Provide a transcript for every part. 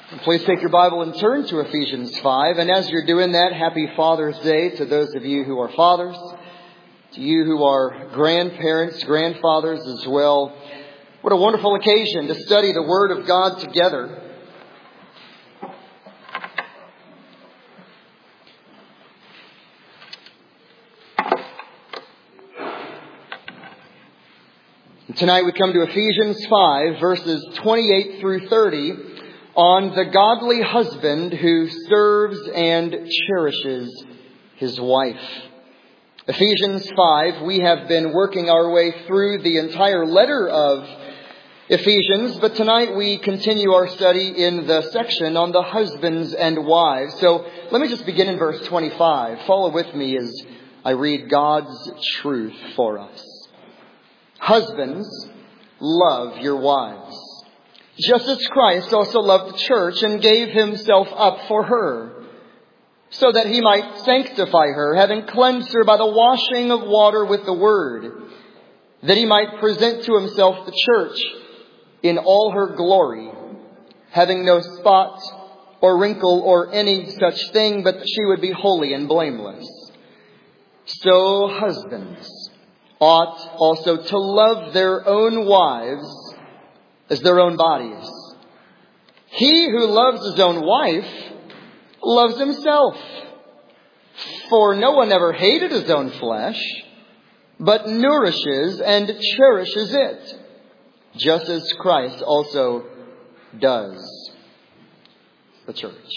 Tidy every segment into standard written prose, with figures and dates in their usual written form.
Please take your Bible and turn to Ephesians 5. And as you're doing that, happy Father's Day to those of you who are fathers, to you who are grandparents, grandfathers as well. What a wonderful occasion to study the Word of God together. And tonight we come to Ephesians 5, verses 28 through 30. On the godly husband who serves and cherishes his wife. Ephesians 5, we have been working our way through the entire letter of Ephesians, but tonight we continue our study in the section on the husbands and wives. So let me just begin in verse 25. Follow with me as I read God's truth for us. Husbands, love your wives, just as Christ also loved the church and gave himself up for her, so that he might sanctify her, having cleansed her by the washing of water with the word, that he might present to himself the church in all her glory, having no spot or wrinkle or any such thing, but that she would be holy and blameless. So husbands ought also to love their own wives as their own bodies. He who loves his own wife loves himself. For no one ever hated his own flesh, but nourishes and cherishes it, just as Christ also does the church.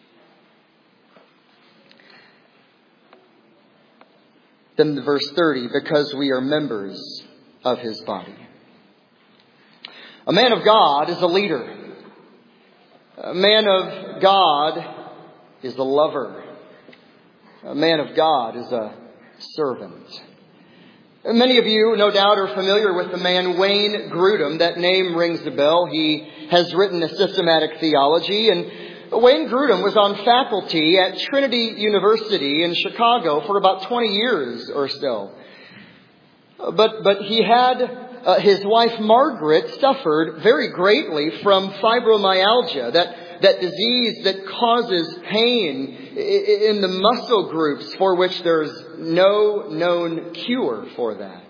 Then verse 30, because we are members of his body. A man of God is a leader. A man of God is a lover. A man of God is a servant. Many of you, no doubt, are familiar with the man Wayne Grudem. That name rings a bell. He has written a systematic theology. And Wayne Grudem was on faculty at Trinity University in Chicago for about 20 years or so. But he had... his wife Margaret suffered very greatly from fibromyalgia, that disease that causes pain in the muscle groups for which there's no known cure for that.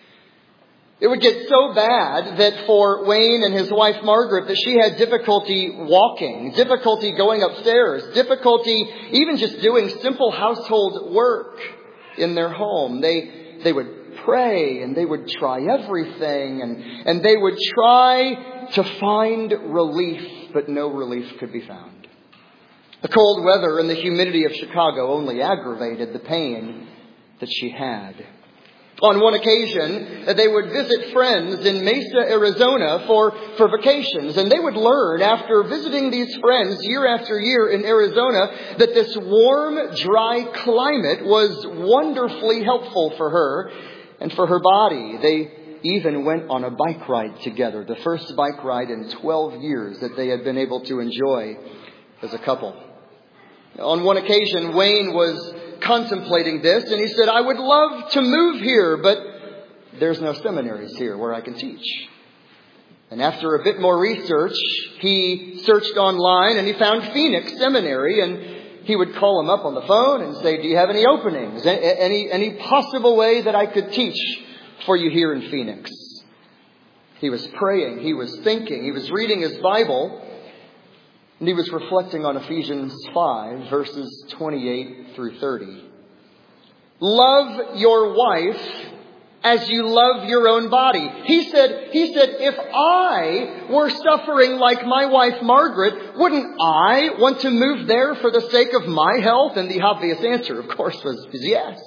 It would get so bad that for Wayne and his wife Margaret that she had difficulty walking, difficulty going upstairs, difficulty even just doing simple household work in their home. They would pray and they would try everything and they would try to find relief, but no relief could be found. The cold weather and the humidity of Chicago only aggravated the pain that she had. On one occasion, they would visit friends in Mesa, Arizona for vacations. And they would learn after visiting these friends year after year in Arizona that this warm, dry climate was wonderfully helpful for her and for her body. They even went on a bike ride together, the first bike ride in 12 years that they had been able to enjoy as a couple. On one occasion, Wayne was contemplating this, and he said, I would love to move here, but there's no seminaries here where I can teach. And after a bit more research, he searched online and he found Phoenix Seminary, and he would call him up on the phone and say, do you have any openings? Any possible way that I could teach for you here in Phoenix? He was praying, he was thinking, he was reading his Bible, and he was reflecting on Ephesians 5, verses 28 through 30. Love your wife as you love your own body. He said, if I were suffering like my wife Margaret, wouldn't I want to move there for the sake of my health? And the obvious answer, of course, was yes.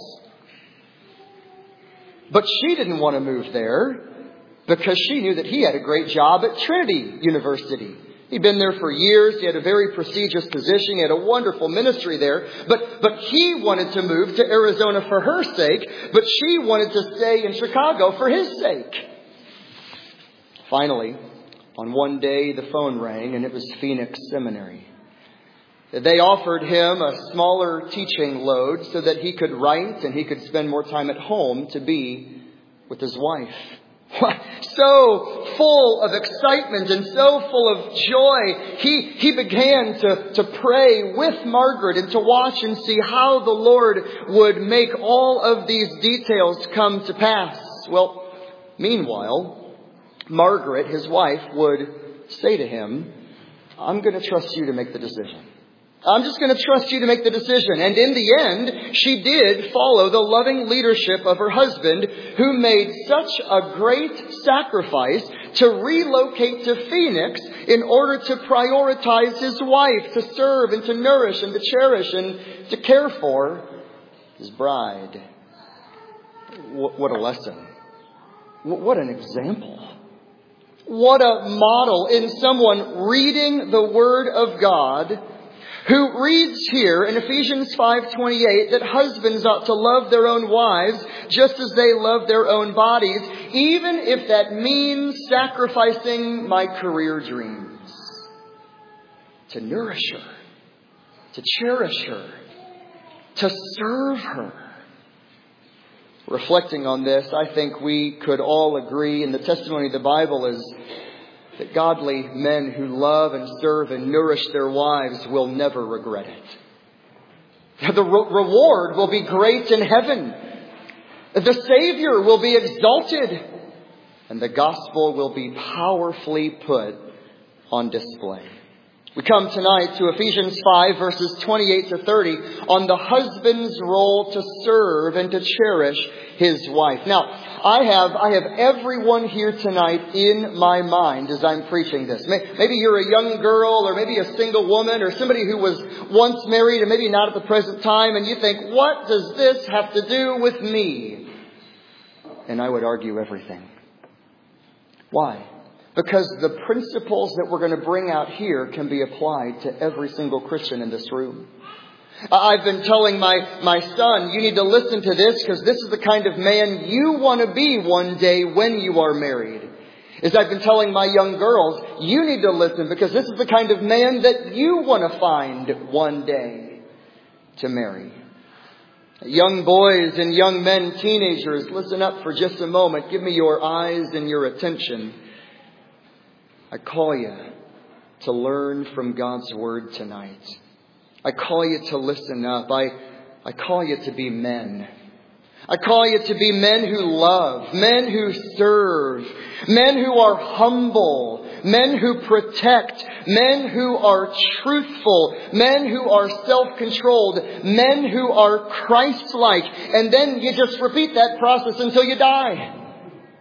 But she didn't want to move there because she knew that he had a great job at Trinity University. He'd been there for years. He had a very prestigious position. He had a wonderful ministry there. But he wanted to move to Arizona for her sake. But she wanted to stay in Chicago for his sake. Finally, on one day, the phone rang, and it was Phoenix Seminary. They offered him a smaller teaching load so that he could write and he could spend more time at home to be with his wife. So full of excitement and so full of joy, he began to pray with Margaret and to watch and see how the Lord would make all of these details come to pass. Well, meanwhile, Margaret, his wife, would say to him, I'm going to trust you to make the decision. I'm just going to trust you to make the decision. And in the end, she did follow the loving leadership of her husband, who made such a great sacrifice to relocate to Phoenix in order to prioritize his wife, to serve and to nourish and to cherish and to care for his bride. What a lesson. What an example. What a model in someone reading the Word of God, who reads here in Ephesians 5:28 that husbands ought to love their own wives just as they love their own bodies, even if that means sacrificing my career dreams. To nourish her, to cherish her, to serve her. Reflecting on this, I think we could all agree, and the testimony of the Bible is that godly men who love and serve and nourish their wives will never regret it. The reward will be great in heaven. The Savior will be exalted. And the gospel will be powerfully put on display. We come tonight to Ephesians 5 verses 28 to 30 on the husband's role to serve and to cherish his wife. Now, I have everyone here tonight in my mind as I'm preaching this. Maybe you're a young girl, or maybe a single woman, or somebody who was once married and maybe not at the present time, and you think, what does this have to do with me? And I would argue everything. Why? Because the principles that we're going to bring out here can be applied to every single Christian in this room. I've been telling my son, you need to listen to this because this is the kind of man you want to be one day when you are married. As I've been telling my young girls, you need to listen because this is the kind of man that you want to find one day to marry. Young boys and young men, teenagers, listen up for just a moment. Give me your eyes and your attention. I call you to learn from God's Word tonight. I call you to listen up. I call you to be men. I call you to be men who love, men who serve, men who are humble, men who protect, men who are truthful, men who are self-controlled, men who are Christ-like. And then you just repeat that process until you die.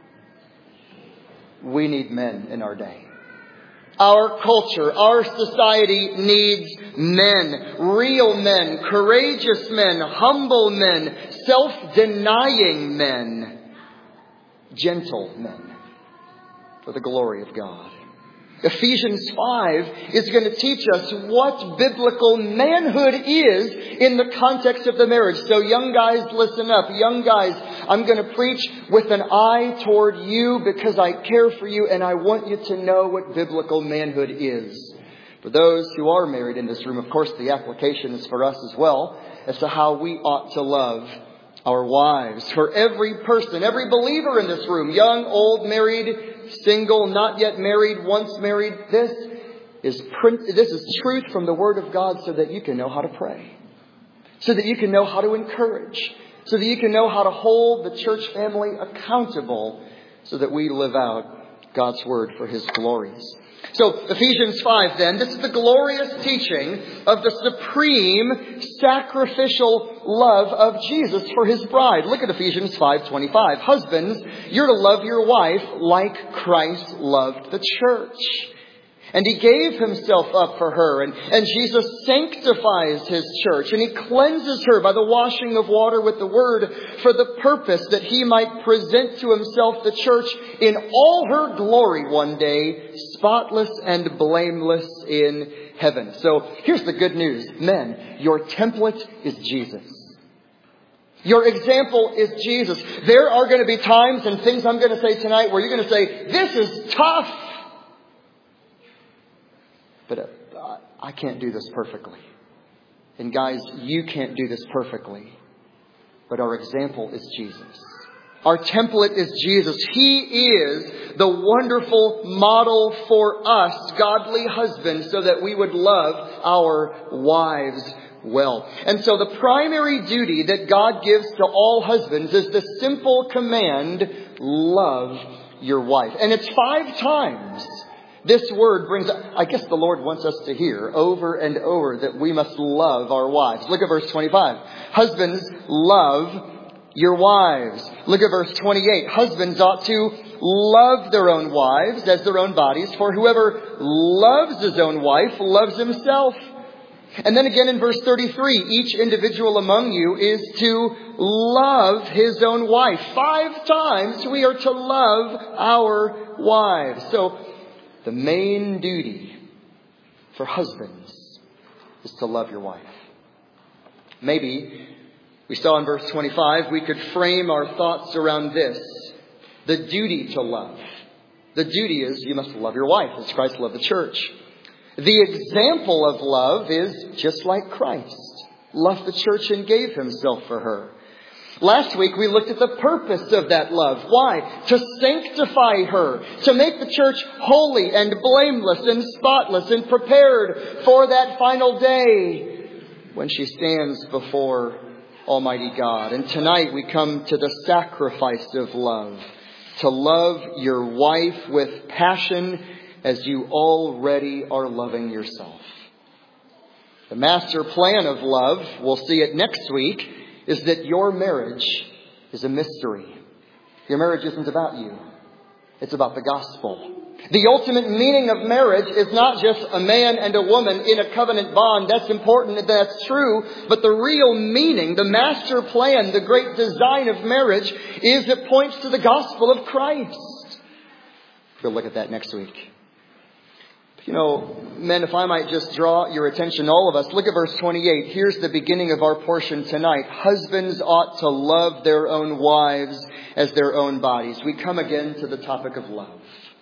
We need men in our day. Our culture, our society needs men, real men, courageous men, humble men, self-denying men, gentle men, for the glory of God. Ephesians 5 is going to teach us what biblical manhood is in the context of the marriage. So young guys, listen up. Young guys, I'm going to preach with an eye toward you because I care for you and I want you to know what biblical manhood is. For those who are married in this room, of course, the application is for us as well as to how we ought to love our wives. For every person, every believer in this room, young, old, married, single, not yet married, once married, this is truth from the Word of God so that you can know how to pray. So that you can know how to encourage. So that you can know how to hold the church family accountable so that we live out God's Word for His glories. So Ephesians 5 then, this is the glorious teaching of the supreme sacrificial love of Jesus for His bride. Look at Ephesians 5:25. Husbands, you're to love your wife like Christ loved the church. And He gave Himself up for her. And Jesus sanctifies His church. And He cleanses her by the washing of water with the Word for the purpose that He might present to Himself the church in all her glory one day, spotless and blameless in heaven. So here's the good news. Men, your template is Jesus. Your example is Jesus. There are going to be times and things I'm going to say tonight where you're going to say, this is tough. But I can't do this perfectly. And guys, you can't do this perfectly. But our example is Jesus. Our template is Jesus. He is the wonderful model for us, godly husbands, so that we would love our wives well. And so the primary duty that God gives to all husbands is the simple command, love your wife. And it's 5 times. This word brings, I guess the Lord wants us to hear over and over that we must love our wives. Look at verse 25. Husbands, love your wives. Look at verse 28. Husbands ought to love their own wives as their own bodies, for whoever loves his own wife loves himself. And then again in verse 33, each individual among you is to love his own wife. 5 times we are to love our wives. So the main duty for husbands is to love your wife. Maybe we saw in verse 25, we could frame our thoughts around this. The duty to love. The duty is you must love your wife as Christ loved the church. The example of love is just like Christ loved the church and gave himself for her. Last week we looked at the purpose of that love. Why? To sanctify her. To make the church holy and blameless and spotless and prepared for that final day when she stands before Almighty God. And tonight we come to the sacrifice of love. To love your wife with passion as you already are loving yourself. The master plan of love, we'll see it next week, is that your marriage is a mystery. Your marriage isn't about you. It's about the gospel. The ultimate meaning of marriage is not just a man and a woman in a covenant bond. That's important. That's true. But the real meaning, the master plan, the great design of marriage is it points to the gospel of Christ. We'll look at that next week. You know, men, if I might just draw your attention, all of us, look at verse 28. Here's the beginning of our portion tonight. Husbands ought to love their own wives as their own bodies. We come again to the topic of love.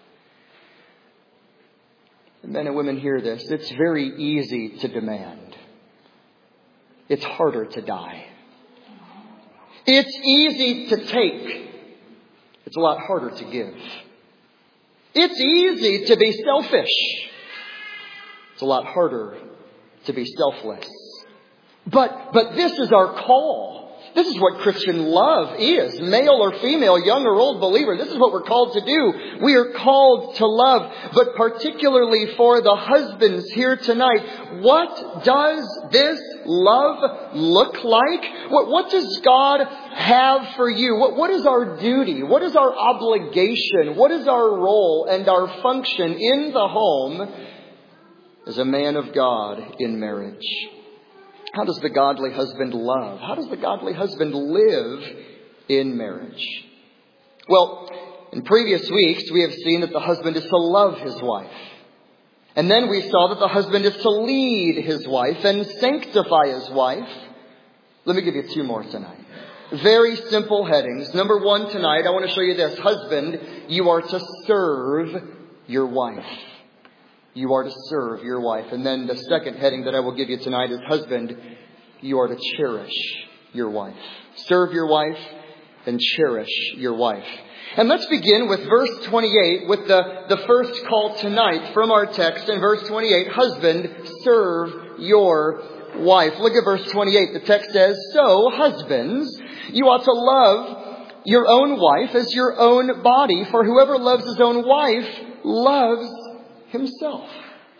Men and women hear this. It's very easy to demand. It's harder to die. It's easy to take. It's a lot harder to give. It's easy to be selfish. It's a lot harder to be selfless. But this is our call. This is what Christian love is. Male or female, young or old believer. This is what we're called to do. We are called to love. But particularly for the husbands here tonight, what does this love look like? What does God have for you? What is our duty? What is our obligation? What is our role and our function in the home as a man of God in marriage? How does the godly husband love? How does the godly husband live in marriage? Well, in previous weeks, we have seen that the husband is to love his wife. And then we saw that the husband is to lead his wife and sanctify his wife. Let me give you 2 more tonight. Very simple headings. Number 1 tonight, I want to show you this. Husband, you are to serve your wife. You are to serve your wife. And then the second heading that I will give you tonight is husband, you are to cherish your wife. Serve your wife and cherish your wife. And let's begin with verse 28 with the first call tonight from our text in verse 28. Husband, serve your wife. Look at verse 28. The text says, so husbands, you ought to love your own wife as your own body. For whoever loves his own wife loves himself.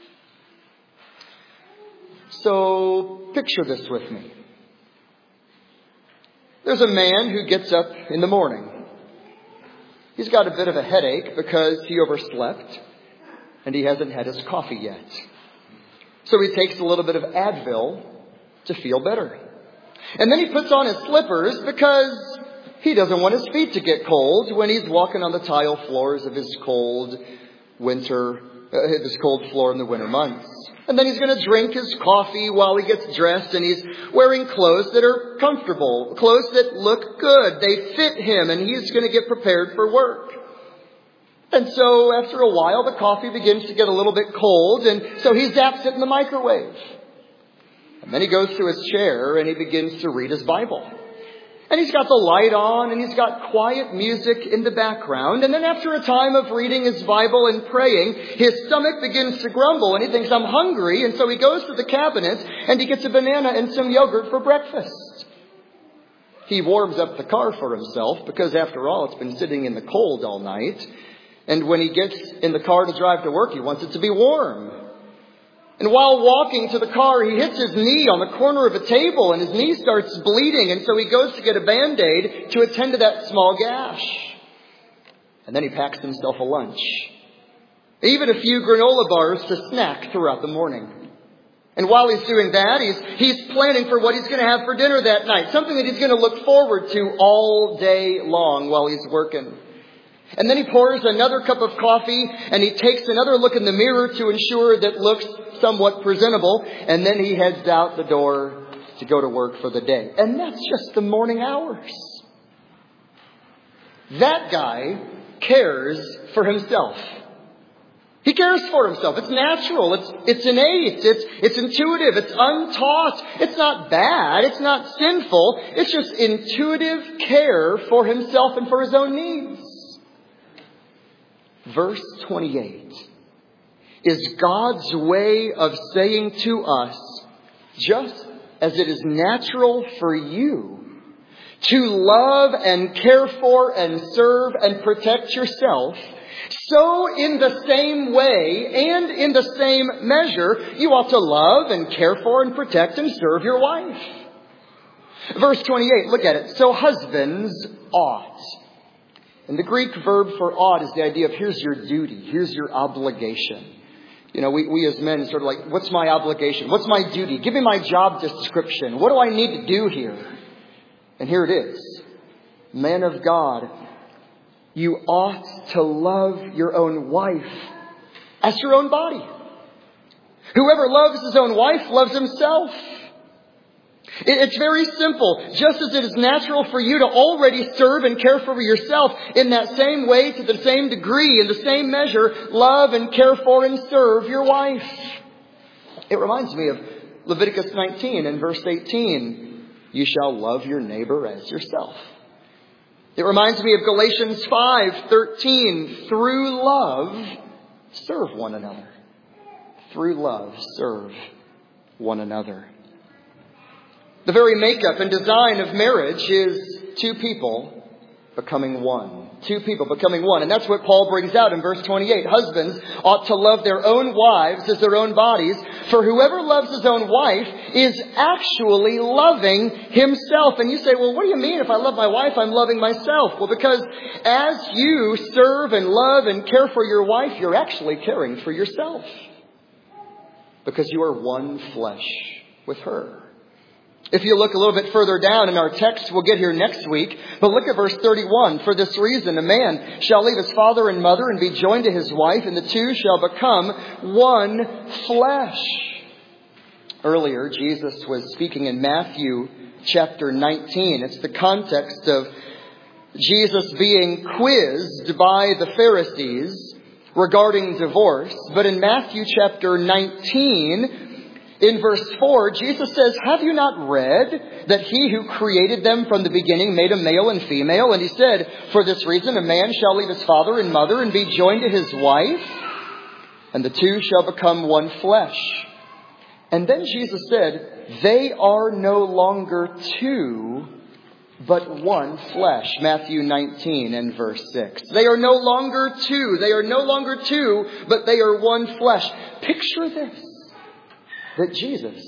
So picture this with me. There's a man who gets up in the morning. He's got a bit of a headache because he overslept and he hasn't had his coffee yet. So he takes a little bit of Advil to feel better. And then he puts on his slippers because he doesn't want his feet to get cold when he's walking on the tile floors of his cold floor in the winter months. And then he's going to drink his coffee while he gets dressed, and he's wearing clothes that are comfortable, clothes that look good. They fit him, and he's going to get prepared for work. And so after a while, the coffee begins to get a little bit cold, and so he zaps it in the microwave. And then he goes to his chair and he begins to read his Bible. And he's got the light on, and he's got quiet music in the background. And then after a time of reading his Bible and praying, his stomach begins to grumble, and he thinks, I'm hungry. And so he goes to the cabinet, and he gets a banana and some yogurt for breakfast. He warms up the car for himself, because after all, it's been sitting in the cold all night. And when he gets in the car to drive to work, he wants it to be warm. And while walking to the car, he hits his knee on the corner of a table, and his knee starts bleeding. And so he goes to get a Band-Aid to attend to that small gash. And then he packs himself a lunch. Even a few granola bars to snack throughout the morning. And while he's doing that, he's planning for what he's going to have for dinner that night. Something that he's going to look forward to all day long while he's working. And then he pours another cup of coffee, and he takes another look in the mirror to ensure that looks somewhat presentable. And then he heads out the door to go to work for the day. And that's just the morning hours. That guy cares for himself. He cares for himself. It's natural. It's innate. It's intuitive. It's untaught. It's not bad. It's not sinful. It's just intuitive care for himself and for his own needs. Verse 28 is God's way of saying to us, just as it is natural for you to love and care for and serve and protect yourself, so in the same way and in the same measure, you ought to love and care for and protect and serve your wife. Verse 28, look at it. So husbands ought. And the Greek verb for ought is the idea of here's your duty, here's your obligation. You know, we as men sort of like, what's my obligation? What's my duty? Give me my job description. What do I need to do here? And here it is. Man of God, you ought to love your own wife as your own body. Whoever loves his own wife loves himself. It's very simple. Just as it is natural for you to already serve and care for yourself, in that same way, to the same degree, in the same measure, love and care for and serve your wife. It reminds me of Leviticus 19 and verse 18. You shall love your neighbor as yourself. It reminds me of Galatians 5:13. Through love, serve one another. Through love, serve one another. The very makeup and design of marriage is two people becoming one. Two people becoming one. And that's what Paul brings out in verse 28. Husbands ought to love their own wives as their own bodies. For whoever loves his own wife is actually loving himself. And you say, well, what do you mean if I love my wife, I'm loving myself? Well, because as you serve and love and care for your wife, you're actually caring for yourself. Because you are one flesh with her. If you look a little bit further down in our text, we'll get here next week, but look at verse 31. For this reason, a man shall leave his father and mother and be joined to his wife, and the two shall become one flesh. Earlier, Jesus was speaking in Matthew chapter 19. It's the context of Jesus being quizzed by the Pharisees regarding divorce. But in Matthew chapter 19, in verse 4, Jesus says, have you not read that he who created them from the beginning made a male and female? And he said, for this reason, a man shall leave his father and mother and be joined to his wife, and the two shall become one flesh. And then Jesus said, they are no longer two, but one flesh. Matthew 19 and verse 6. They are no longer two. They are no longer two, but they are one flesh. Picture this. That Jesus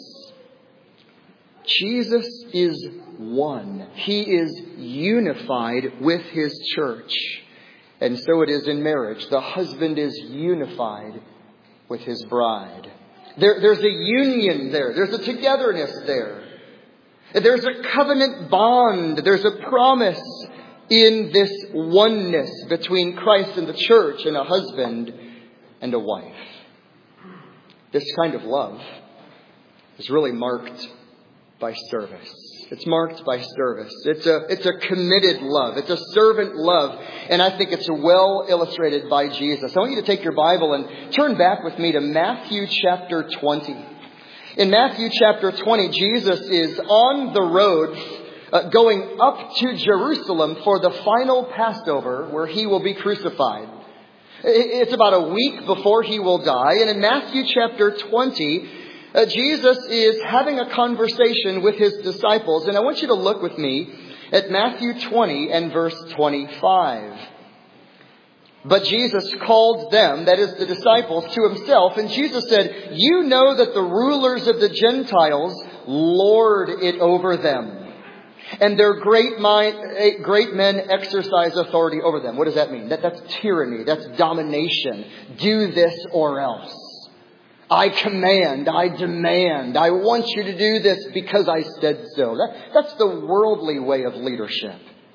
is one. He is unified with his church. And so it is in marriage. The husband is unified with his bride. There's a union there. There's a togetherness there. There's a covenant bond. There's a promise in this oneness between Christ and the church and a husband and a wife. This kind of love is really marked by service. It's marked by service. It's a committed love. It's a servant love. And I think it's well illustrated by Jesus. I want you to take your Bible and turn back with me to Matthew chapter 20. In Matthew chapter 20, Jesus is on the road going up to Jerusalem for the final Passover where he will be crucified. It's about a week before he will die. And in Matthew chapter 20, Jesus is having a conversation with his disciples. And I want you to look with me at Matthew 20 and verse 25. But Jesus called them, that is the disciples, to himself. And Jesus said, "You know that the rulers of the Gentiles lord it over them, and their great men exercise authority over them." What does that mean? That's tyranny. That's domination. Do this or else. I command, I demand, I want you to do this because I said so. That's the worldly way of leadership.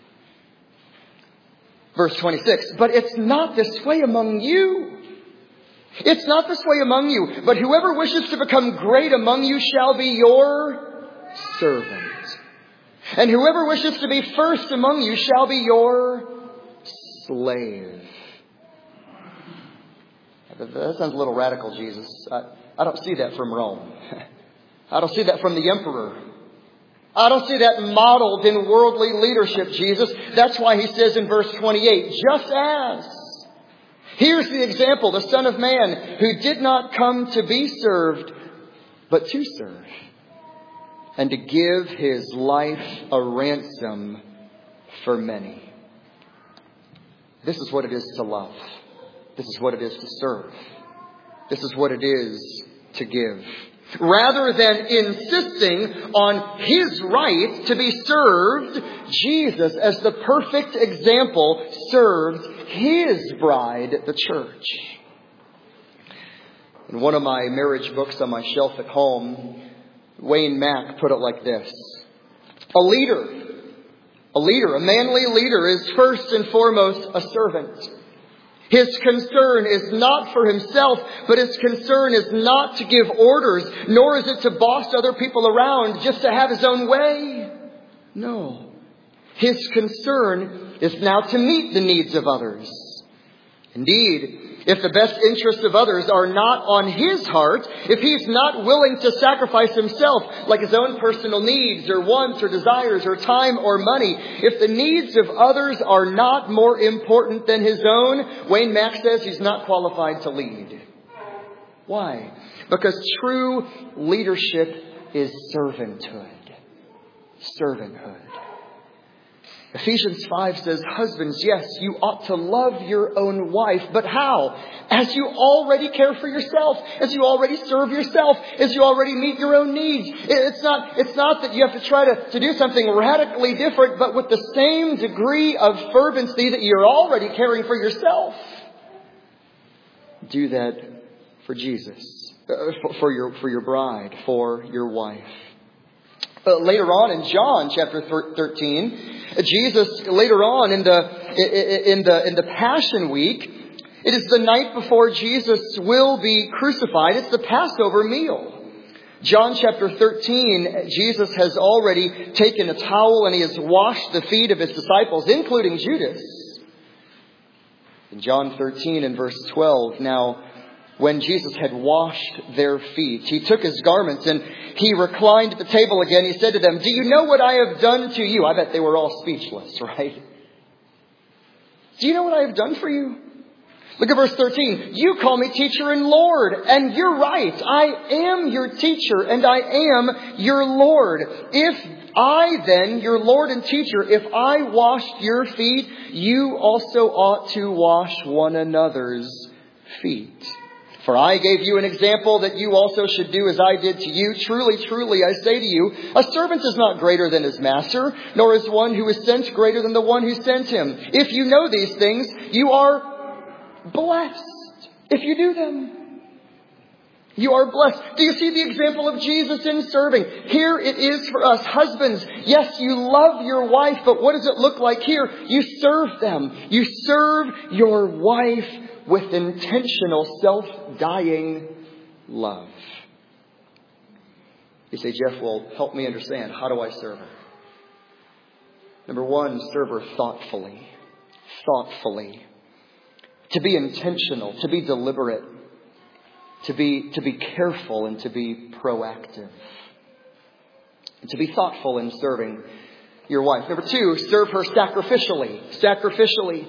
Verse 26, "But it's not this way among you. It's not this way among you. But whoever wishes to become great among you shall be your servant. And whoever wishes to be first among you shall be your slave." That sounds a little radical, Jesus. I don't see that from Rome. I don't see that from the emperor. I don't see that modeled in worldly leadership, Jesus. That's why he says in verse 28, "Just as." Here's the example, the Son of Man, who did not come to be served, but to serve, and to give his life a ransom for many. This is what it is to love. This is what it is to serve. This is what it is to give. Rather than insisting on his right to be served, Jesus, as the perfect example, served his bride, the church. In one of my marriage books on my shelf at home, Wayne Mack put it like this: A leader, a manly leader, is first and foremost a servant. His concern is not for himself, but his concern is not to give orders, nor is it to boss other people around just to have his own way. No. His concern is now to meet the needs of others. Indeed, if the best interests of others are not on his heart, if he's not willing to sacrifice himself, like his own personal needs or wants or desires or time or money, if the needs of others are not more important than his own, Wayne Mack says he's not qualified to lead. Why? Because true leadership is servanthood. Servanthood. Ephesians 5 says, "Husbands, yes, you ought to love your own wife." But how? As you already care for yourself, as you already serve yourself, as you already meet your own needs. It's not that you have to try to do something radically different, but with the same degree of fervency that you're already caring for yourself. Do that for Jesus, for your bride, for your wife. Later on in John chapter 13, Jesus, later on in the Passion Week, it is the night before Jesus will be crucified. It's the Passover meal. John chapter 13, Jesus has already taken a towel and he has washed the feet of his disciples, including Judas. In John 13 and verse 12, "Now, when Jesus had washed their feet, he took his garments and he reclined at the table again. He said to them, 'Do you know what I have done to you?'" I bet they were all speechless, right? "Do you know what I have done for you?" Look at verse 13. "You call me teacher and Lord, and you're right. I am your teacher and I am your Lord. If I then, your Lord and teacher, if I washed your feet, you also ought to wash one another's feet. For I gave you an example that you also should do as I did to you. Truly, truly, I say to you, a servant is not greater than his master, nor is one who is sent greater than the one who sent him. If you know these things, you are blessed if you do them." You are blessed. Do you see the example of Jesus in serving? Here it is for us. Husbands, yes, you love your wife, but what does it look like here? You serve them. You serve your wife with intentional, self-dying love. You say, "Jeff, well, help me understand. How do I serve her?" Number one, serve her thoughtfully. Thoughtfully. To be intentional, to be deliberate, to be careful, and to be proactive. And to be thoughtful in serving your wife. Number 2, serve her sacrificially. Sacrificially.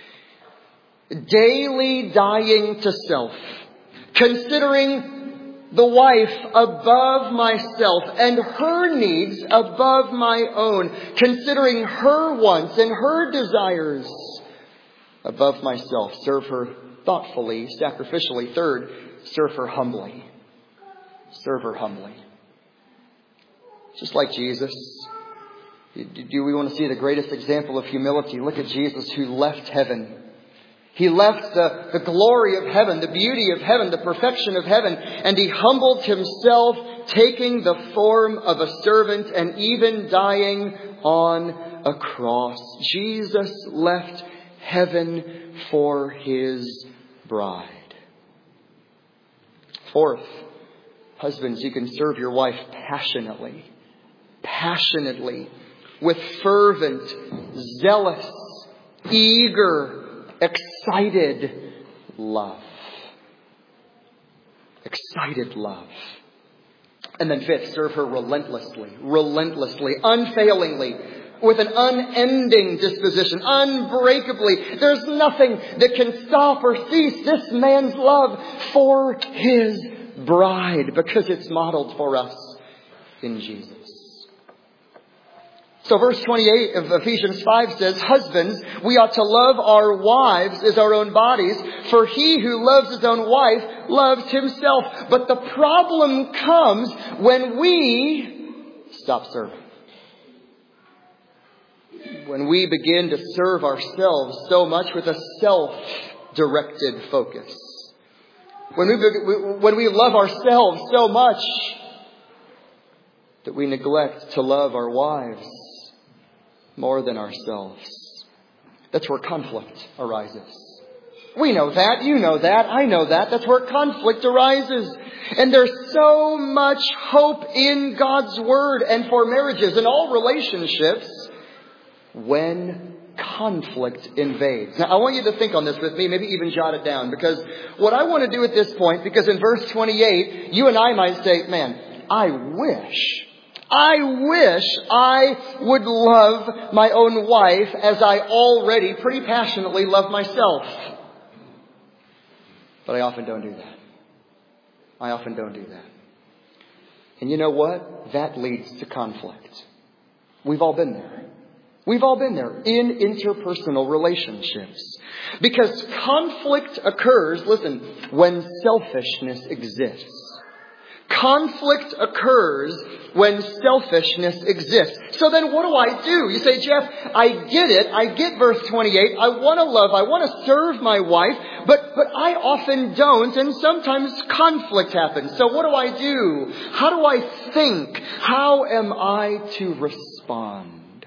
Daily dying to self. Considering the wife above myself and her needs above my own. Considering her wants and her desires above myself. Serve her thoughtfully, sacrificially. 3rd, serve her humbly. Serve her humbly. Just like Jesus. Do we want to see the greatest example of humility? Look at Jesus who left heaven. He left the glory of heaven, the beauty of heaven, the perfection of heaven, and he humbled himself, taking the form of a servant and even dying on a cross. Jesus left heaven for his bride. 4th, husbands, you can serve your wife passionately. Passionately. With fervent, zealous, eager, excited love. Excited love. And then 5th, serve her relentlessly, unfailingly, with an unending disposition, unbreakably. There's nothing that can stop or cease this man's love for his bride, because it's modeled for us in Jesus. So verse 28 of Ephesians 5 says, husbands, we ought to love our wives as our own bodies, for he who loves his own wife loves himself. But the problem comes when we stop serving. When we begin to serve ourselves so much with a self-directed focus. When we love ourselves so much that we neglect to love our wives more than ourselves. That's where conflict arises. We know that. You know that. I know that. That's where conflict arises. And there's so much hope in God's Word and for marriages and all relationships when conflict invades. Now, I want you to think on this with me, maybe even jot it down, because what I want to do at this point, because in verse 28, you and I might say, man, I wish I would love my own wife as I already pretty passionately love myself. But I often don't do that. I often don't do that. And you know what? That leads to conflict. We've all been there. We've all been there in interpersonal relationships. Because conflict occurs, listen, when selfishness exists. Conflict occurs when selfishness exists. So then what do I do? You say, Jeff, I get it. I get verse 28. I want to love. I want to serve my wife. But I often don't. And sometimes conflict happens. So what do I do? How do I think? How am I to respond?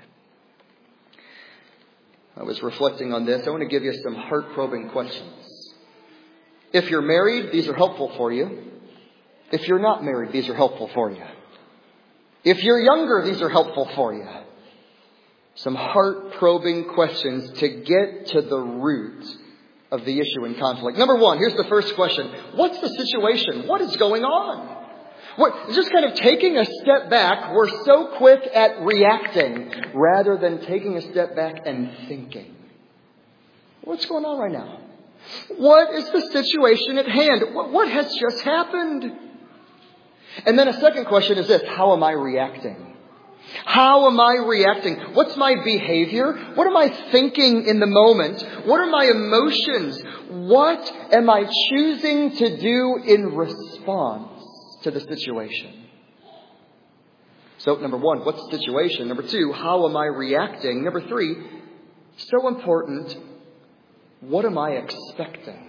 I was reflecting on this. I want to give you some heart-probing questions. If you're married, these are helpful for you. If you're not married, these are helpful for you. If you're younger, these are helpful for you. Some heart-probing questions to get to the root of the issue in conflict. Number 1, here's the first question. What's the situation? What is going on? Just kind of taking a step back, we're so quick at reacting rather than taking a step back and thinking. What's going on right now? What is the situation at hand? What has just happened? And then a second question is this: how am I reacting? How am I reacting? What's my behavior? What am I thinking in the moment? What are my emotions? What am I choosing to do in response to the situation? So, number 1, what's the situation? Number 2, how am I reacting? Number 3, so important, what am I expecting?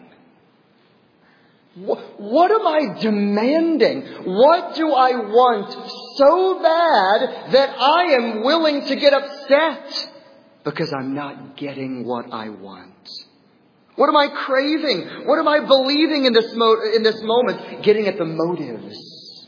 What am I demanding? What do I want so bad that I am willing to get upset because I'm not getting what I want? What am I craving? What am I believing in this moment? Getting at the motives.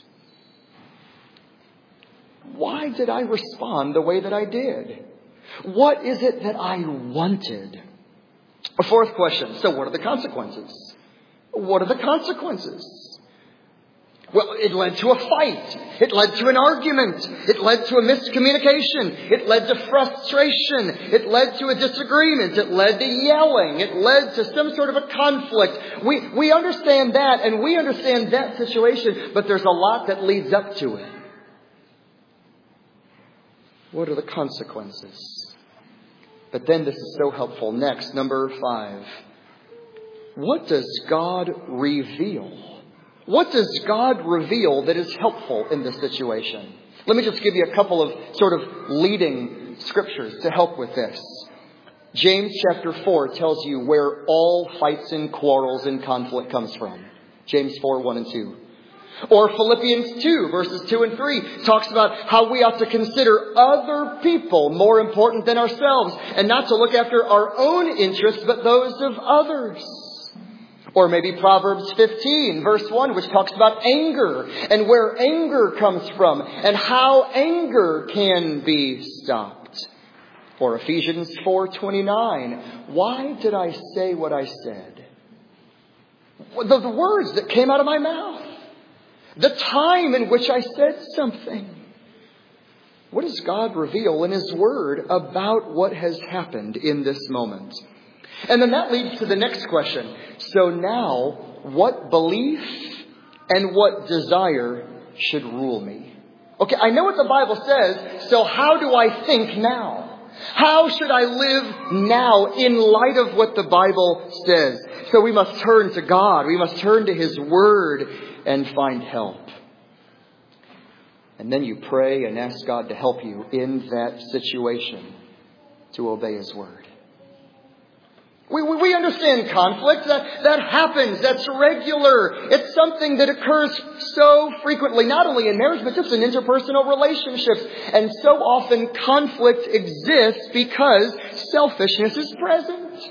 Why did I respond the way that I did? What is it that I wanted? A fourth question. So what are the consequences? What are the consequences? Well, it led to a fight. It led to an argument. It led to a miscommunication. It led to frustration. It led to a disagreement. It led to yelling. It led to some sort of a conflict. We understand that, and we understand that situation, but there's a lot that leads up to it. What are the consequences? But then this is so helpful. Next, number 5. What does God reveal? What does God reveal that is helpful in this situation? Let me just give you a couple of sort of leading scriptures to help with this. James chapter 4 tells you where all fights and quarrels and conflict comes from. James 4, 1 and 2. Or Philippians 2, verses 2 and 3 talks about how we ought to consider other people more important than ourselves and not to look after our own interests but those of others. Or maybe Proverbs 15, verse 1, which talks about anger and where anger comes from and how anger can be stopped. Or Ephesians 4:29, why did I say what I said? The words that came out of my mouth. The time in which I said something. What does God reveal in His Word about what has happened in this moment? And then that leads to the next question. So now, what belief and what desire should rule me? Okay, I know what the Bible says, so how do I think now? How should I live now in light of what the Bible says? So we must turn to God. We must turn to His Word and find help. And then you pray and ask God to help you in that situation to obey His Word. We understand conflict. That happens. That's regular. It's something that occurs so frequently, not only in marriage, but just in interpersonal relationships. And so often conflict exists because selfishness is present.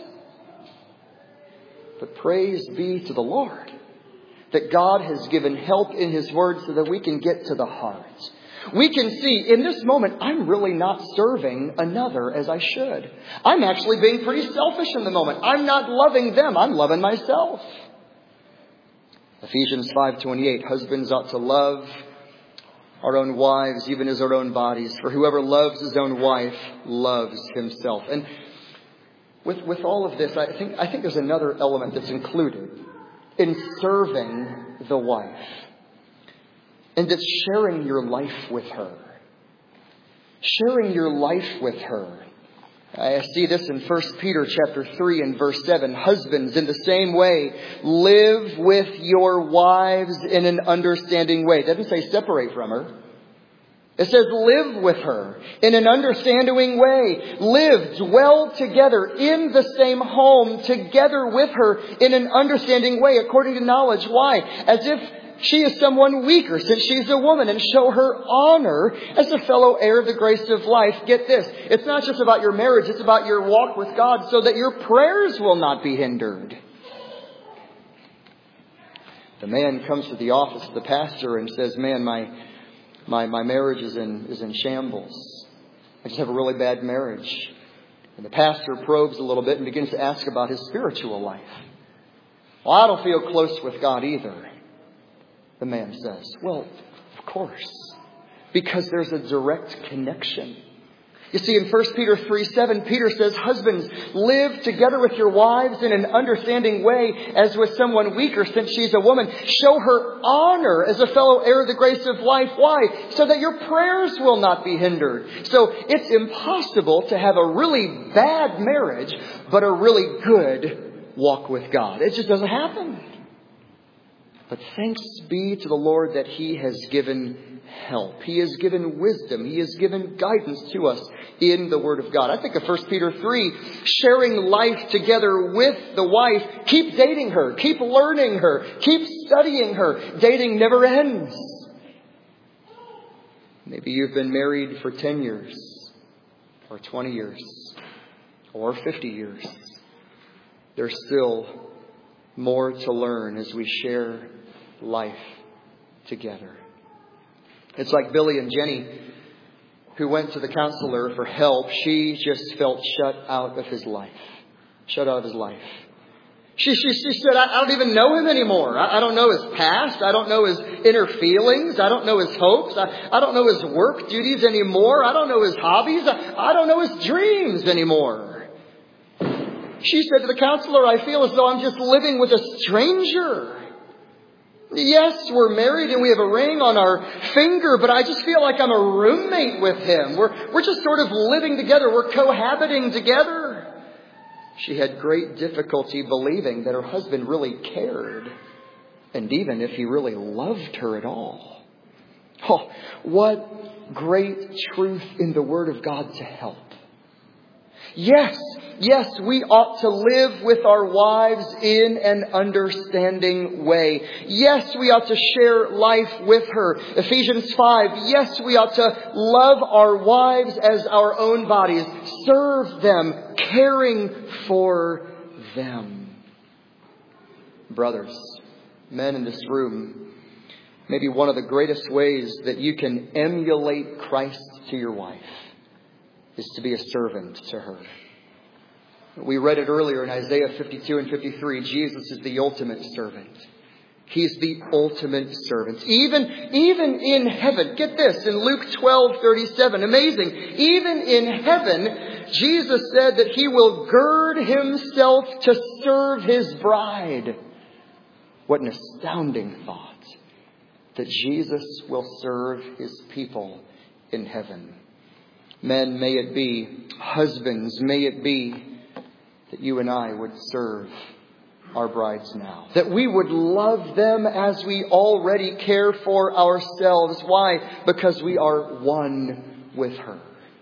But praise be to the Lord that God has given help in His Word so that we can get to the heart. We can see in this moment, I'm really not serving another as I should. I'm actually being pretty selfish in the moment. I'm not loving them. I'm loving myself. Ephesians 5:28, husbands ought to love our own wives, even as our own bodies. For whoever loves his own wife loves himself. And with all of this, I think there's another element that's included in serving the wife. And it's sharing your life with her. Sharing your life with her. I see this in 1 Peter chapter 3 and verse 7. Husbands, in the same way, live with your wives in an understanding way. It doesn't say separate from her. It says live with her in an understanding way. Live, dwell together in the same home together with her in an understanding way according to knowledge. Why? As if she is someone weaker since she's a woman, and show her honor as a fellow heir of the grace of life. Get this. It's not just about your marriage. It's about your walk with God so that your prayers will not be hindered. The man comes to the office of the pastor and says, man, my marriage is in shambles. I just have a really bad marriage. And the pastor probes a little bit and begins to ask about his spiritual life. Well, I don't feel close with God either. The man says, well, of course, because there's a direct connection. You see, in 1 Peter 3:7, Peter says, husbands, live together with your wives in an understanding way as with someone weaker since she's a woman. Show her honor as a fellow heir of the grace of life. Why? So that your prayers will not be hindered. So it's impossible to have a really bad marriage, but a really good walk with God. It just doesn't happen. But thanks be to the Lord that He has given help. He has given wisdom. He has given guidance to us in the Word of God. I think of 1 Peter 3, sharing life together with the wife. Keep dating her. Keep learning her. Keep studying her. Dating never ends. Maybe you've been married for 10 years or 20 years or 50 years. There's still more to learn as we share life together. It's like Billy and Jenny, who went to the counselor for help. She just felt shut out of his life. Shut out of his life. She said, I don't even know him anymore. I don't know his past. I don't know his inner feelings. I don't know his hopes. I don't know his work duties anymore. I don't know his hobbies. I don't know his dreams anymore. She said to the counselor, I feel as though I'm just living with a stranger. Yes, we're married and we have a ring on our finger, but I just feel like I'm a roommate with him. We're just sort of living together. We're cohabiting together. She had great difficulty believing that her husband really cared, and even if he really loved her at all. Oh, what great truth in the Word of God to help. Yes, we ought to live with our wives in an understanding way. Yes, we ought to share life with her. Ephesians 5, yes, we ought to love our wives as our own bodies. Serve them, caring for them. Brothers, men in this room, maybe one of the greatest ways that you can emulate Christ to your wife is to be a servant to her. We read it earlier in Isaiah 52 and 53. Jesus is the ultimate servant. He's the ultimate servant. Even in heaven, get this, in Luke 12:37, amazing. Even in heaven, Jesus said that He will gird Himself to serve His bride. What an astounding thought, that Jesus will serve His people in heaven. Men, may it be, husbands, may it be that you and I would serve our brides now. That we would love them as we already care for ourselves. Why? Because we are one with her.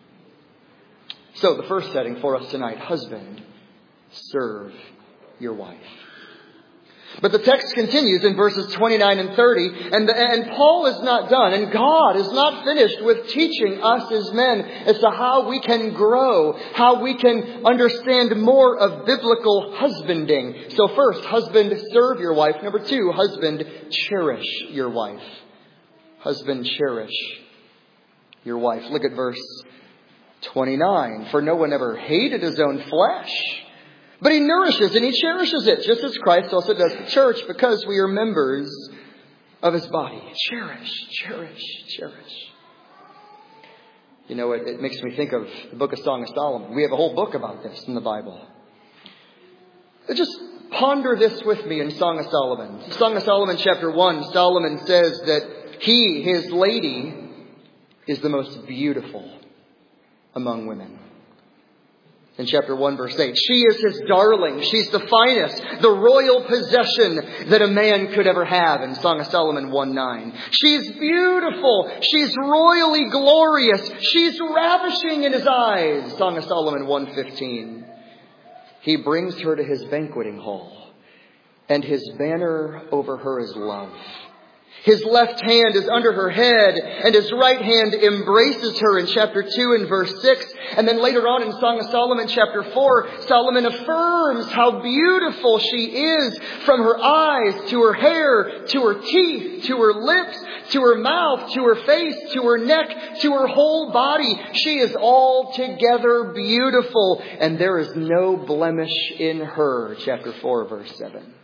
So the first setting for us tonight, husband, serve your wife. But the text continues in verses 29 and 30, and Paul is not done, and God is not finished with teaching us as men as to how we can grow, how we can understand more of biblical husbanding. So first, husband, serve your wife. Number two, husband, cherish your wife. Husband, cherish your wife. Look at verse 29. For no one ever hated his own flesh, but he nourishes and he cherishes it, just as Christ also does the church, because we are members of His body. Cherish, cherish, cherish. You know, it makes me think of the book of Song of Solomon. We have a whole book about this in the Bible. Just ponder this with me in Song of Solomon. Song of Solomon chapter 1, Solomon says that he, his lady, is the most beautiful among women. In chapter 1, verse 8, she is his darling. She's the finest, the royal possession that a man could ever have. In Song of Solomon 1:9, she's beautiful. She's royally glorious. She's ravishing in his eyes. Song of Solomon 1:15, he brings her to his banqueting hall, and his banner over her is love. His left hand is under her head, and his right hand embraces her in chapter 2 and verse 6. And then later on in Song of Solomon chapter 4, Solomon affirms how beautiful she is, from her eyes to her hair, to her teeth, to her lips, to her mouth, to her face, to her neck, to her whole body. She is altogether beautiful, and there is no blemish in her. Chapter 4, verse 7.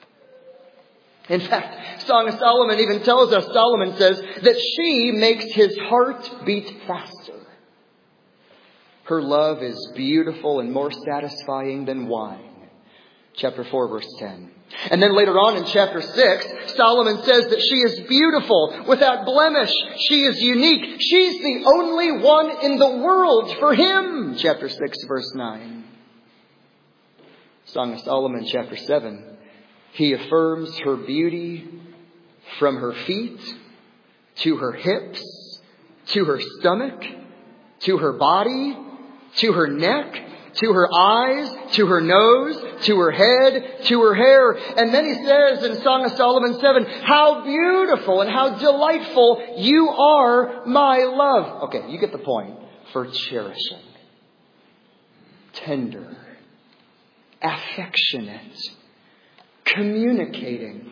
In fact, Song of Solomon even tells us, Solomon says, that she makes his heart beat faster. Her love is beautiful and more satisfying than wine. Chapter 4, verse 10. And then later on in chapter 6, Solomon says that she is beautiful, without blemish. She is unique. She's the only one in the world for him. Chapter 6, verse 9. Song of Solomon, chapter 7. He affirms her beauty from her feet to her hips, to her stomach, to her body, to her neck, to her eyes, to her nose, to her head, to her hair. And then he says in Song of Solomon 7, how beautiful and how delightful you are, my love. Okay, you get the point. For cherishing, tender, affectionate, communicating,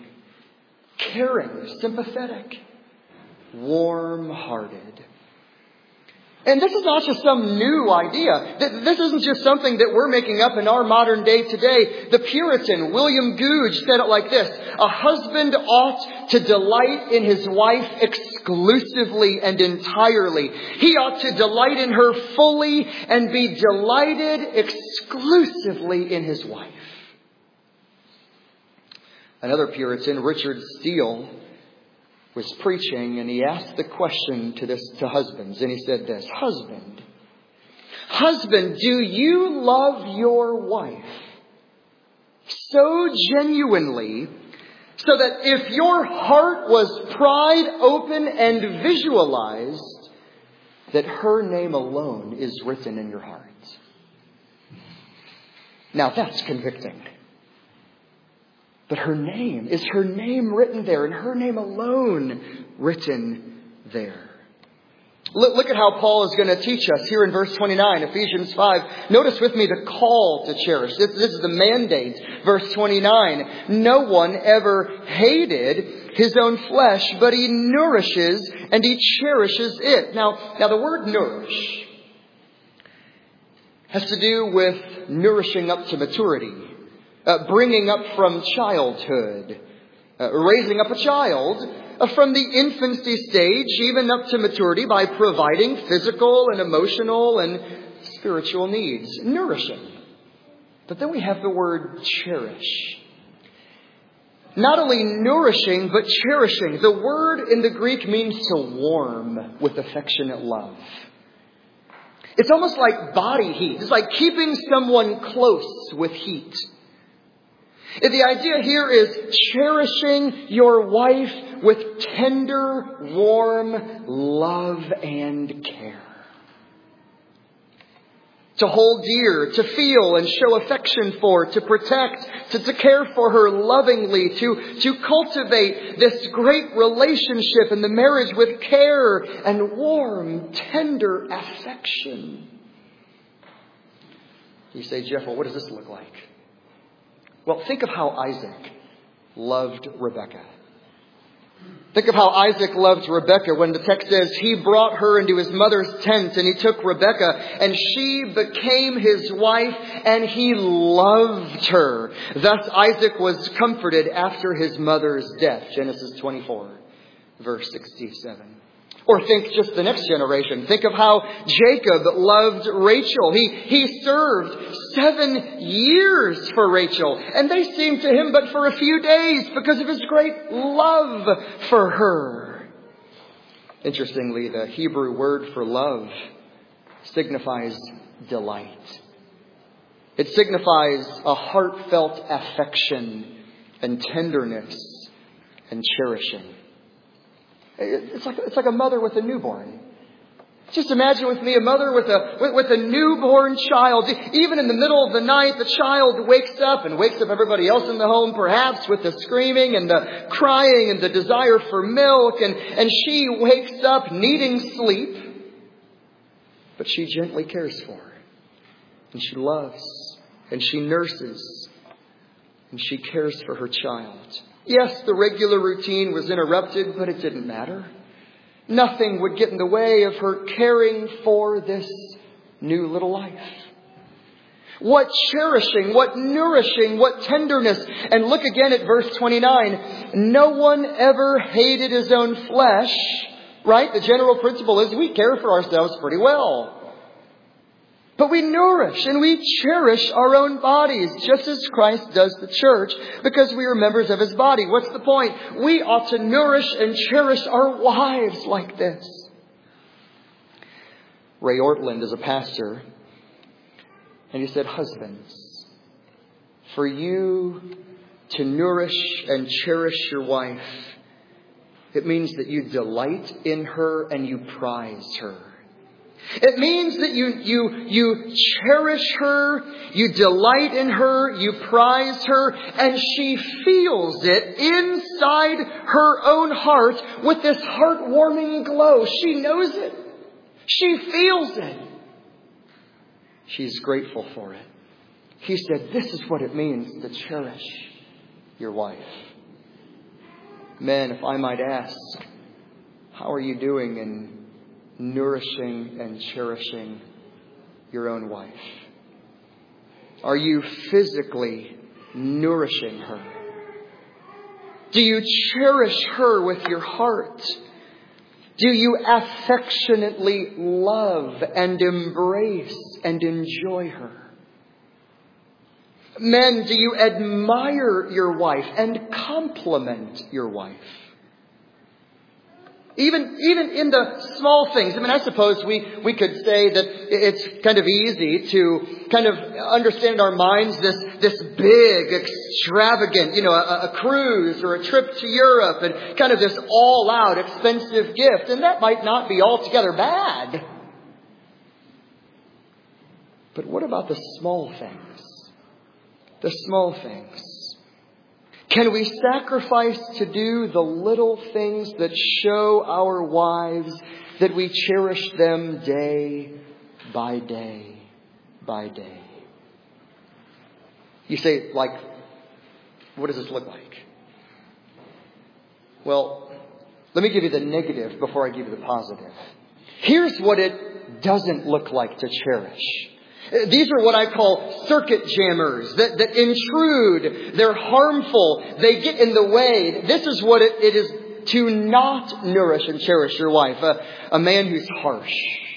caring, sympathetic, warm-hearted. And this is not just some new idea. This isn't just something that we're making up in our modern day today. The Puritan William Gouge said it like this: a husband ought to delight in his wife exclusively and entirely. He ought to delight in her fully and be delighted exclusively in his wife. Another Puritan, Richard Steele, was preaching, and he asked the question to husbands, and he said this: Husband, do you love your wife so genuinely so that if your heart was pried open and visualized, that her name alone is written in your heart? Now that's convicting. But is her name written there, and her name alone written there. Look at how Paul is going to teach us here in verse 29, Ephesians 5. Notice with me the call to cherish. This is the mandate. Verse 29. No one ever hated his own flesh, but he nourishes and he cherishes it. Now the word nourish has to do with nourishing up to maturity. Bringing up from childhood, raising up a child from the infancy stage, even up to maturity, by providing physical and emotional and spiritual needs. Nourishing. But then we have the word cherish. Not only nourishing, but cherishing. The word in the Greek means to warm with affectionate love. It's almost like body heat. It's like keeping someone close with heat. The idea here is cherishing your wife with tender, warm love and care. To hold dear, to feel and show affection for, to protect, to care for her lovingly, to cultivate this great relationship in the marriage with care and warm, tender affection. You say, Jeff, well, what does this look like? Well, think of how Isaac loved Rebekah. Think of how Isaac loved Rebekah when the text says he brought her into his mother's tent and he took Rebekah and she became his wife and he loved her. Thus Isaac was comforted after his mother's death. Genesis 24, verse 67. Or think just the next generation. Think of how Jacob loved Rachel. He served 7 years for Rachel. And they seemed to him but for a few days because of his great love for her. Interestingly, the Hebrew word for love signifies delight. It signifies a heartfelt affection and tenderness and cherishing. It's like a mother with a newborn. Just imagine with me a mother with a newborn child. Even in the middle of the night, the child wakes up everybody else in the home, perhaps with the screaming and the crying and the desire for milk. And she wakes up needing sleep. But she gently cares for her. And she loves. And she nurses. And she cares for her child. Yes, the regular routine was interrupted, but it didn't matter. Nothing would get in the way of her caring for this new little life. What cherishing, what nourishing, what tenderness. And look again at verse 29. No one ever hated his own flesh, right? The general principle is we care for ourselves pretty well. But we nourish and we cherish our own bodies, just as Christ does the church, because we are members of his body. What's the point? We ought to nourish and cherish our wives like this. Ray Ortland is a pastor, and he said, husbands, for you to nourish and cherish your wife, it means that you delight in her and you prize her. It means that you cherish her, you delight in her, you prize her, and she feels it inside her own heart with this heartwarming glow. She knows it. She feels it. She's grateful for it. He said, this is what it means to cherish your wife. Men, if I might ask, how are you doing in nourishing and cherishing your own wife? Are you physically nourishing her? Do you cherish her with your heart? Do you affectionately love and embrace and enjoy her? Men, do you admire your wife and compliment your wife? Even in the small things. I mean, I suppose we could say that it's kind of easy to kind of understand in our minds this big, extravagant, a cruise or a trip to Europe and kind of this all-out expensive gift. And that might not be altogether bad. But what about the small things? The small things. Can we sacrifice to do the little things that show our wives that we cherish them day by day by day? You say, like, what does this look like? Well, let me give you the negative before I give you the positive. Here's what it doesn't look like to cherish. These are what I call circuit jammers that intrude. They're harmful. They get in the way. This is what it is to not nourish and cherish your wife. A man who's harsh,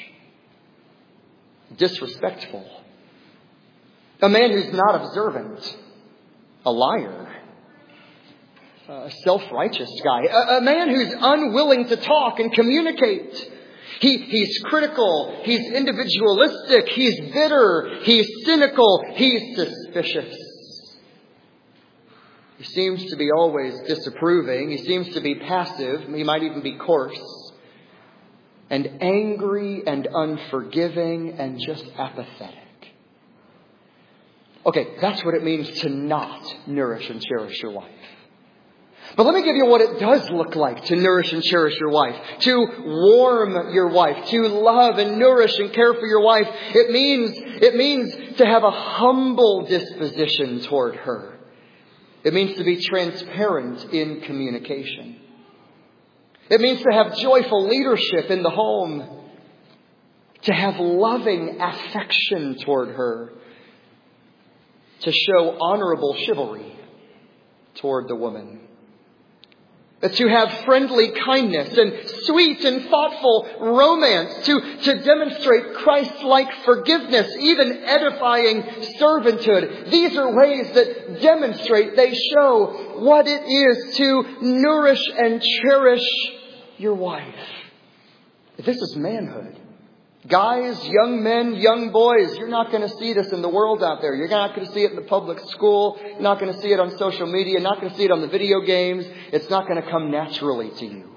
disrespectful. A man who's not observant. A liar. A self-righteous guy. A man who's unwilling to talk and communicate. He's critical, he's individualistic, he's bitter, he's cynical, he's suspicious. He seems to be always disapproving, he seems to be passive, he might even be coarse, and angry and unforgiving and just apathetic. Okay, that's what it means to not nourish and cherish your wife. But let me give you what it does look like to nourish and cherish your wife. To warm your wife. To love and nourish and care for your wife. It means to have a humble disposition toward her. It means to be transparent in communication. It means to have joyful leadership in the home. To have loving affection toward her. To show honorable chivalry toward the woman. To have friendly kindness and sweet and thoughtful romance. To demonstrate Christ-like forgiveness, even edifying servanthood. These are ways that demonstrate, they show what it is to nourish and cherish your wife. This is manhood. Guys, young men, young boys, you're not going to see this in the world out there. You're not going to see it in the public school. You're not going to see it on social media. You're not going to see it on the video games. It's not going to come naturally to you.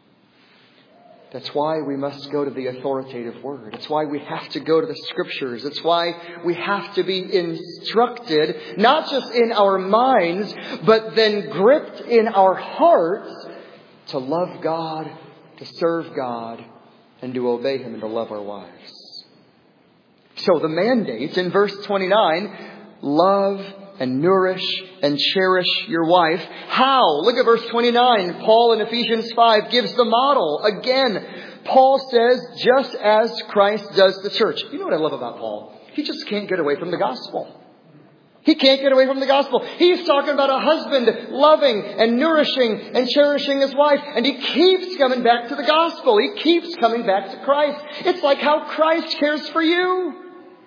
That's why we must go to the authoritative word. It's why we have to go to the scriptures. It's why we have to be instructed, not just in our minds, but then gripped in our hearts to love God, to serve God, and to obey Him and to love our wives. So the mandate in verse 29, love and nourish and cherish your wife. How? Look at verse 29. Paul in Ephesians 5 gives the model. Again, Paul says, just as Christ does the church. You know what I love about Paul? He just can't get away from the gospel. He can't get away from the gospel. He's talking about a husband loving and nourishing and cherishing his wife. And he keeps coming back to the gospel. He keeps coming back to Christ. It's like how Christ cares for you.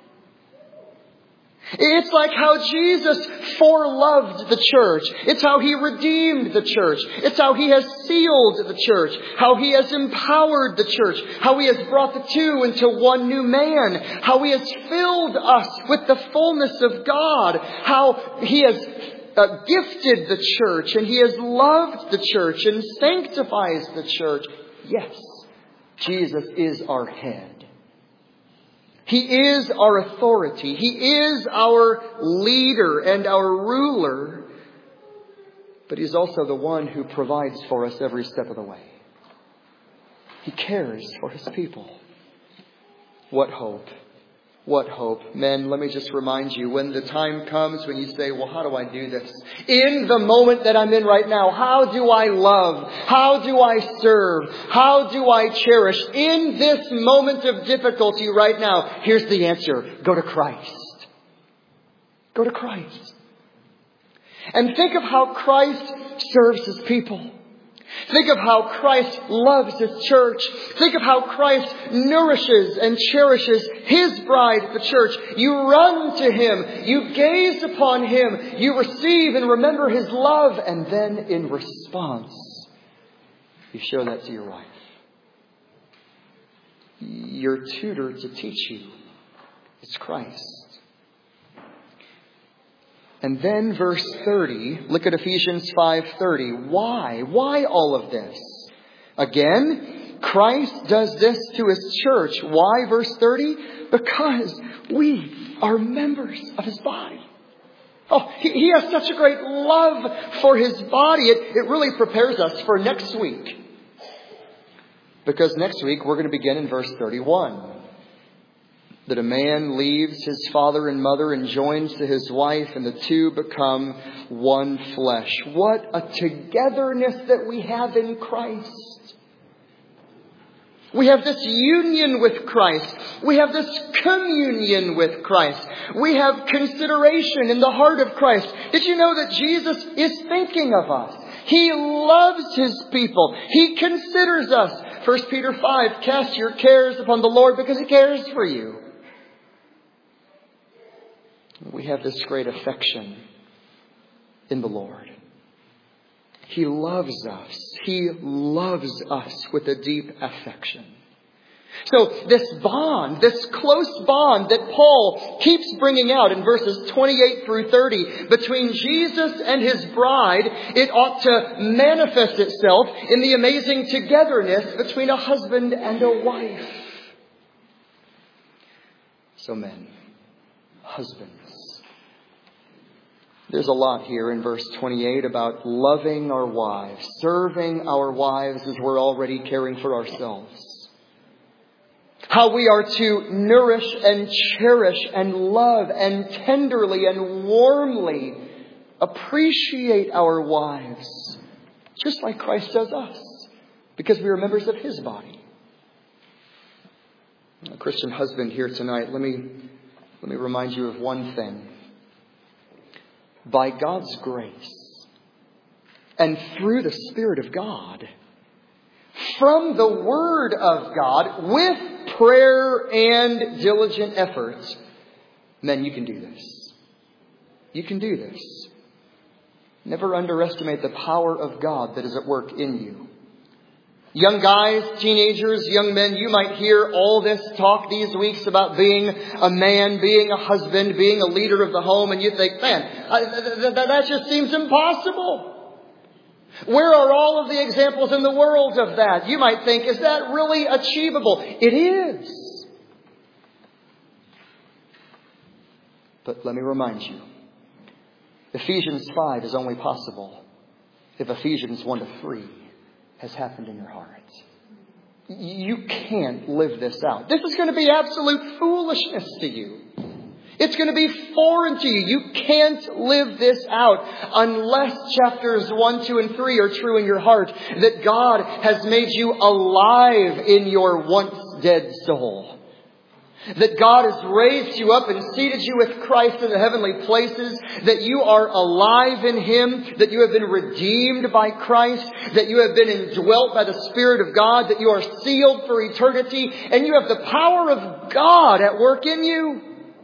It's like how Jesus foreloved the church. It's how He redeemed the church. It's how He has sealed the church. How He has empowered the church. How He has brought the two into one new man. How He has filled us with the fullness of God. How He has gifted the church and He has loved the church and sanctifies the church. Yes, Jesus is our head. He is our authority. He is our leader and our ruler. But He's also the one who provides for us every step of the way. He cares for His people. What hope. What hope? Men, let me just remind you, when the time comes when you say, well, how do I do this? In the moment that I'm in right now, how do I love? How do I serve? How do I cherish? In this moment of difficulty right now, here's the answer. Go to Christ. Go to Christ. And think of how Christ serves His people. Think of how Christ loves His church. Think of how Christ nourishes and cherishes His bride, the church. You run to Him. You gaze upon Him. You receive and remember His love. And then in response, you show that to your wife. Your tutor to teach you is Christ. And then verse 30, look at Ephesians 5:30. Why? Why all of this? Again, Christ does this to His church. Why verse 30? Because we are members of His body. Oh, He has such a great love for His body. It really prepares us for next week. Because next week we're going to begin in verse 31. That a man leaves his father and mother and joins to his wife, and the two become one flesh. What a togetherness that we have in Christ. We have this union with Christ. We have this communion with Christ. We have consideration in the heart of Christ. Did you know that Jesus is thinking of us? He loves His people. He considers us. 1 Peter 5, cast your cares upon the Lord because He cares for you. We have this great affection in the Lord. He loves us. He loves us with a deep affection. So this bond, this close bond that Paul keeps bringing out in verses 28 through 30 between Jesus and His bride, it ought to manifest itself in the amazing togetherness between a husband and a wife. So men, husbands. There's a lot here in verse 28 about loving our wives, serving our wives as we're already caring for ourselves. How we are to nourish and cherish and love and tenderly and warmly appreciate our wives, just like Christ does us, because we are members of His body. A Christian husband here tonight, let me remind you of one thing. By God's grace and through the Spirit of God, from the Word of God, with prayer and diligent efforts, men, you can do this. You can do this. Never underestimate the power of God that is at work in you. Young guys, teenagers, young men, you might hear all this talk these weeks about being a man, being a husband, being a leader of the home, and you think, man, that just seems impossible. Where are all of the examples in the world of that? You might think, is that really achievable? It is. But let me remind you, Ephesians 5 is only possible if Ephesians 1-3 has happened in your heart. You can't live this out. This is going to be absolute foolishness to you. It's going to be foreign to you. You can't live this out unless chapters 1, 2, and 3 are true in your heart. That God has made you alive in your once dead soul. That God has raised you up and seated you with Christ in the heavenly places. That you are alive in Him. That you have been redeemed by Christ. That you have been indwelt by the Spirit of God. That you are sealed for eternity. And you have the power of God at work in you.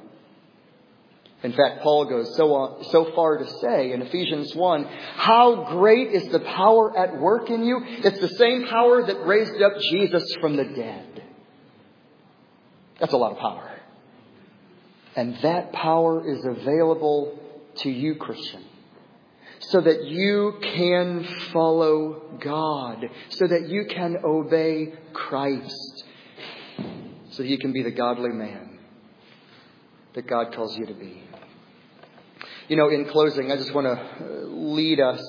In fact, Paul goes so far to say in Ephesians 1, how great is the power at work in you? It's the same power that raised up Jesus from the dead. That's a lot of power. And that power is available to you, Christian, so that you can follow God, so that you can obey Christ, so that you can be the godly man that God calls you to be. You know, in closing, I just want to lead us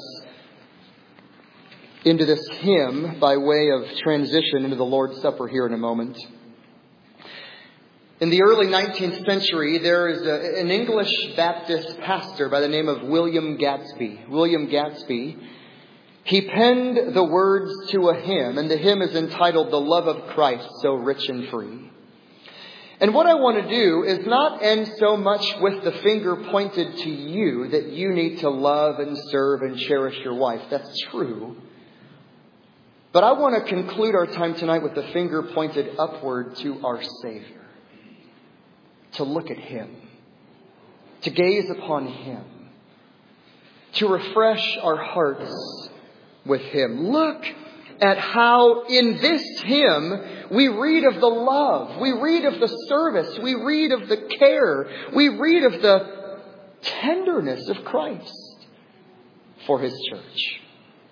into this hymn by way of transition into the Lord's Supper here in a moment. In the early 19th century, there is an English Baptist pastor by the name of William Gadsby. William Gadsby, he penned the words to a hymn, and the hymn is entitled "The Love of Christ, So Rich and Free." And what I want to do is not end so much with the finger pointed to you that you need to love and serve and cherish your wife. That's true. But I want to conclude our time tonight with the finger pointed upward to our Savior. To look at Him. To gaze upon Him. To refresh our hearts with Him. Look at how in this hymn we read of the love. We read of the service. We read of the care. We read of the tenderness of Christ for His church.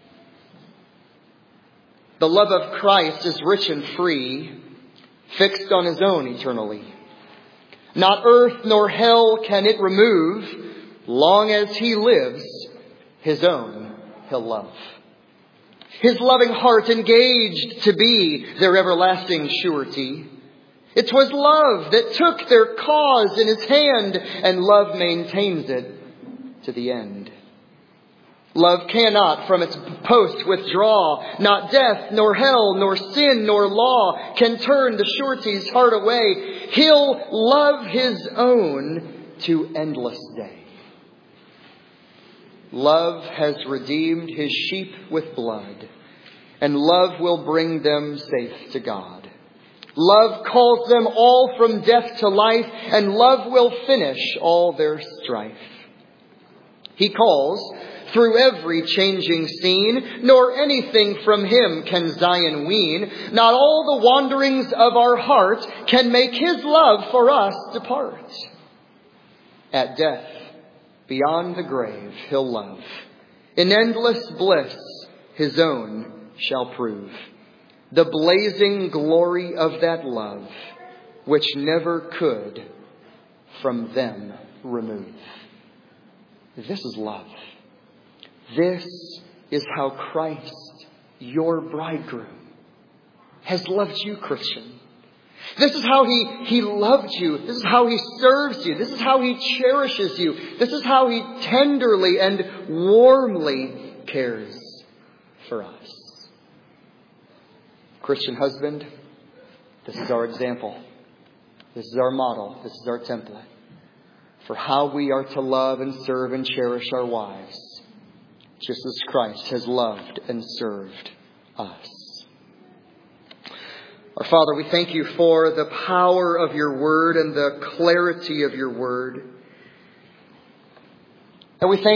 The love of Christ is rich and free, fixed on His own eternally. Not earth nor hell can it remove. Long as He lives, His own He'll love. His loving heart engaged to be their everlasting surety. It was love that took their cause in His hand, and love maintains it to the end. Love cannot from its post withdraw. Not death, nor hell, nor sin, nor law can turn the surety's heart away. He'll love His own to endless day. Love has redeemed His sheep with blood, and love will bring them safe to God. Love calls them all from death to life, and love will finish all their strife. He calls through every changing scene, nor anything from Him can Zion wean. Not all the wanderings of our heart can make His love for us depart. At death, beyond the grave, He'll love. In endless bliss, His own shall prove. The blazing glory of that love, which never could from them remove. This is love. This is how Christ, your bridegroom, has loved you, Christian. This is how He loved you. This is how He serves you. This is how He cherishes you. This is how He tenderly and warmly cares for us. Christian husband, this is our example. This is our model. This is our template for how we are to love and serve and cherish our wives, just as Christ has loved and served us. Our Father, we thank You for the power of Your word and the clarity of Your word. And we thank